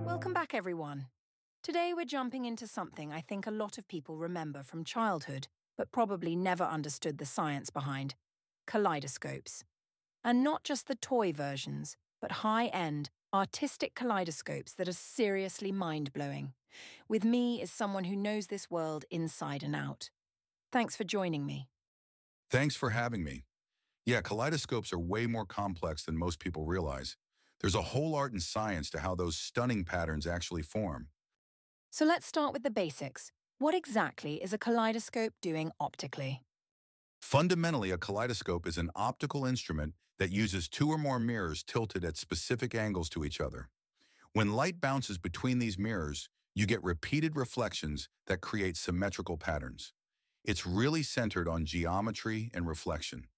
Welcome back, everyone. Today we're jumping into something I think a lot of people remember from childhood, but probably never understood the science behind: kaleidoscopes. And not just the toy versions, but high-end, artistic kaleidoscopes that are seriously mind-blowing. With me is someone who knows this world inside and out. Thanks for joining me. Thanks for having me. Yeah, kaleidoscopes are way more complex than most people realize. There's a whole art and science to how those stunning patterns actually form. So let's start with the basics. What exactly is a kaleidoscope doing optically? Fundamentally, a kaleidoscope is an optical instrument that uses two or more mirrors tilted at specific angles to each other. When light bounces between these mirrors, you get repeated reflections that create symmetrical patterns. It's really centered on geometry and reflection.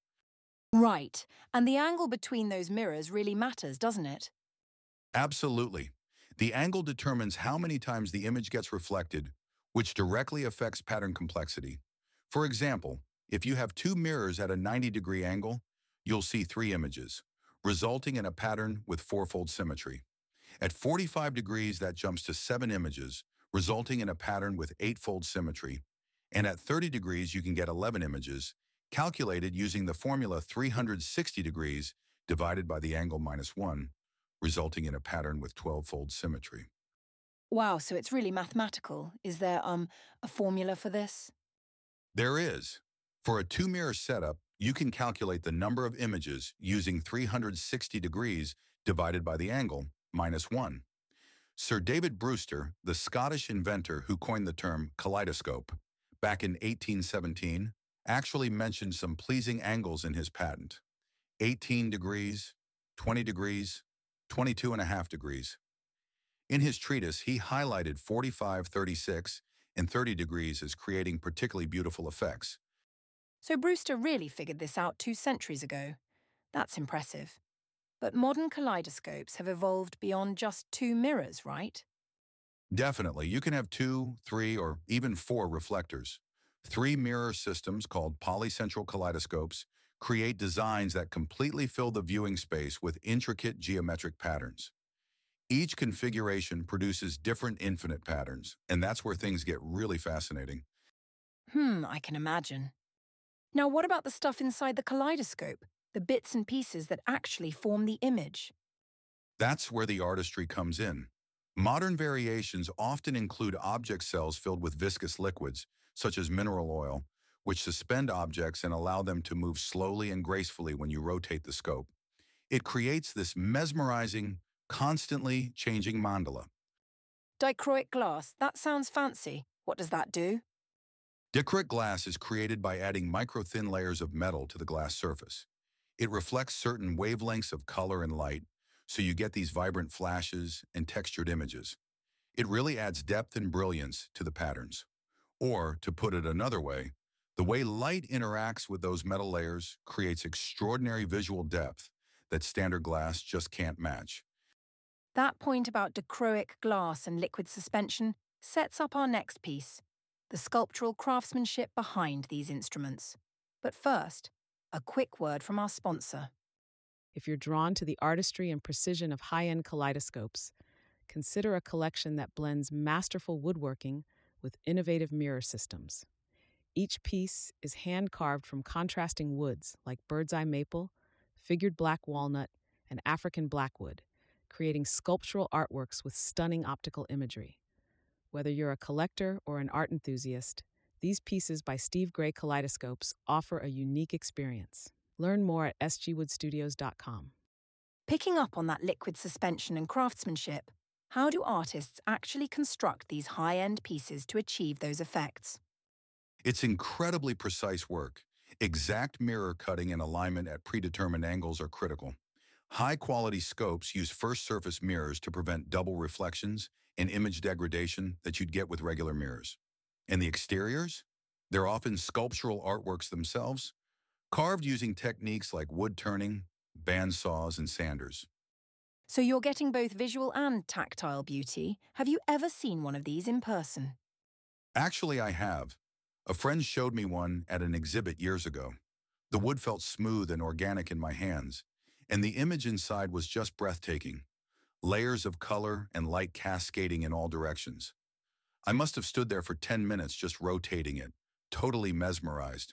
Right, and the angle between those mirrors really matters, doesn't it? Absolutely. The angle determines how many times the image gets reflected, which directly affects pattern complexity. For example, if you have two mirrors at a 90-degree angle, you'll see three images, resulting in a pattern with fourfold symmetry. At 45 degrees, that jumps to 7 images, resulting in a pattern with eightfold symmetry. And at 30 degrees, you can get 11 images, calculated using the formula 360 degrees divided by the angle -1, resulting in a pattern with 12-fold symmetry. Wow, so it's really mathematical. Is there a formula for this? There is. For a two-mirror setup, you can calculate the number of images using 360 degrees divided by the angle, -1. Sir David Brewster, the Scottish inventor who coined the term kaleidoscope, back in 1817, actually mentioned some pleasing angles in his patent: 18 degrees, 20 degrees, 22.5 degrees. In his treatise, he highlighted 45, 36, and 30 degrees as creating particularly beautiful effects. So Brewster really figured this out 2 centuries ago. That's impressive. But modern kaleidoscopes have evolved beyond just two mirrors, right? Definitely, you can have 2, 3, or even 4 reflectors. 3-mirror systems called polycentral kaleidoscopes create designs that completely fill the viewing space with intricate geometric patterns. Each configuration produces different infinite patterns, and that's where things get really fascinating. I can imagine. Now, what about the stuff inside the kaleidoscope? The bits and pieces that actually form the image? That's where the artistry comes in. Modern variations often include object cells filled with viscous liquids, such as mineral oil, which suspend objects and allow them to move slowly and gracefully when you rotate the scope. It creates this mesmerizing, constantly changing mandala. Dichroic glass, that sounds fancy. What does that do? Dichroic glass is created by adding micro-thin layers of metal to the glass surface. It reflects certain wavelengths of color and light, so you get these vibrant flashes and textured images. It really adds depth and brilliance to the patterns. Or, to put it another way, the way light interacts with those metal layers creates extraordinary visual depth that standard glass just can't match. That point about dichroic glass and liquid suspension sets up our next piece: the sculptural craftsmanship behind these instruments. But first, a quick word from our sponsor. If you're drawn to the artistry and precision of high-end kaleidoscopes, consider a collection that blends masterful woodworking with innovative mirror systems. Each piece is hand-carved from contrasting woods like bird's eye maple, figured black walnut, and African blackwood, creating sculptural artworks with stunning optical imagery. Whether you're a collector or an art enthusiast, these pieces by Steve Gray Kaleidoscopes offer a unique experience. Learn more at sgwoodstudios.com. Picking up on that liquid suspension and craftsmanship, how do artists actually construct these high-end pieces to achieve those effects? It's incredibly precise work. Exact mirror cutting and alignment at predetermined angles are critical. High-quality scopes use first surface mirrors to prevent double reflections and image degradation that you'd get with regular mirrors. And the exteriors? They're often sculptural artworks themselves, carved using techniques like wood turning, bandsaws, and sanders. So you're getting both visual and tactile beauty. Have you ever seen one of these in person? Actually, I have. A friend showed me one at an exhibit years ago. The wood felt smooth and organic in my hands, and the image inside was just breathtaking. layers of color and light cascading in all directions. I must have stood there for 10 minutes just rotating it, totally mesmerized.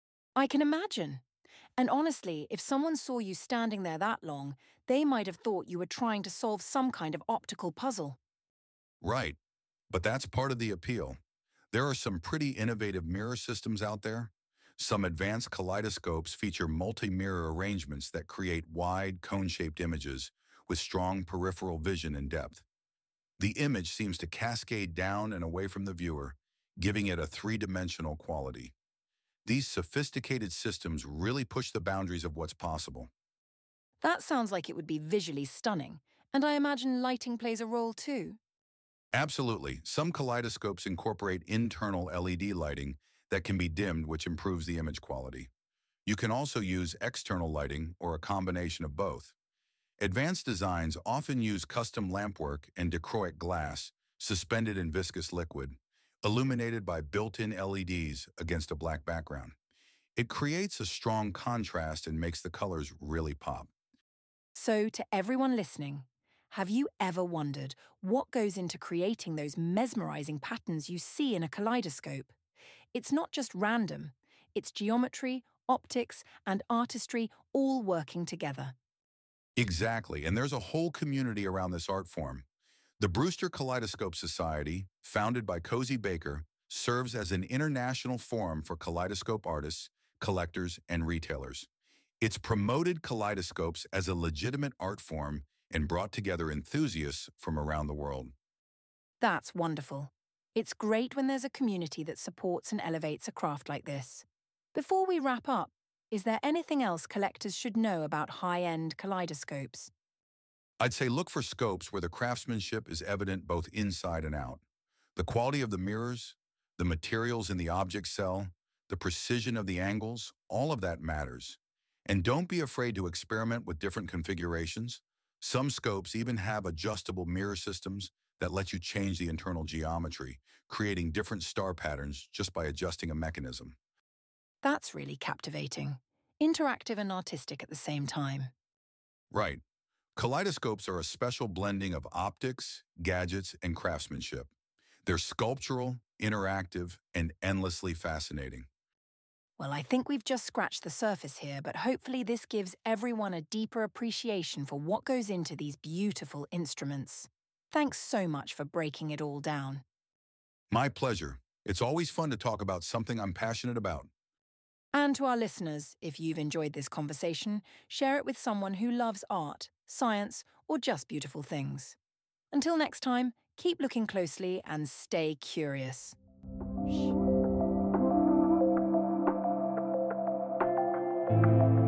I can imagine. And honestly, if someone saw you standing there that long, they might have thought you were trying to solve some kind of optical puzzle. Right, but that's part of the appeal. There are some pretty innovative mirror systems out there. Some advanced kaleidoscopes feature multi-mirror arrangements that create wide, cone-shaped images with strong peripheral vision and depth. The image seems to cascade down and away from the viewer, giving it a three-dimensional quality. These sophisticated systems really push the boundaries of what's possible. That sounds like it would be visually stunning, and I imagine lighting plays a role too. Absolutely. Some kaleidoscopes incorporate internal LED lighting that can be dimmed, which improves the image quality. You can also use external lighting or a combination of both. Advanced designs often use custom lampwork and dichroic glass suspended in viscous liquid, illuminated by built-in LEDs against a black background. It creates a strong contrast and makes the colors really pop. So, to everyone listening, have you ever wondered what goes into creating those mesmerizing patterns you see in a kaleidoscope? It's not just random, it's geometry, optics, and artistry all working together. Exactly, and there's a whole community around this art form. The Brewster Kaleidoscope Society, founded by Cozy Baker, serves as an international forum for kaleidoscope artists, collectors, and retailers. It's promoted kaleidoscopes as a legitimate art form and brought together enthusiasts from around the world. That's wonderful. It's great when there's a community that supports and elevates a craft like this. Before we wrap up, is there anything else collectors should know about high-end kaleidoscopes? I'd say look for scopes where the craftsmanship is evident both inside and out. The quality of the mirrors, the materials in the object cell, the precision of the angles, all of that matters. And don't be afraid to experiment with different configurations. Some scopes even have adjustable mirror systems that let you change the internal geometry, creating different star patterns just by adjusting a mechanism. That's really captivating. Interactive and artistic at the same time. Right. Kaleidoscopes are a special blending of optics, gadgets, and craftsmanship. They're sculptural, interactive, and endlessly fascinating. Well, I think we've just scratched the surface here, but hopefully this gives everyone a deeper appreciation for what goes into these beautiful instruments. Thanks so much for breaking it all down. My pleasure. It's always fun to talk about something I'm passionate about. And to our listeners, if you've enjoyed this conversation, share it with someone who loves art, science, or just beautiful things. Until next time, keep looking closely and stay curious. Shh.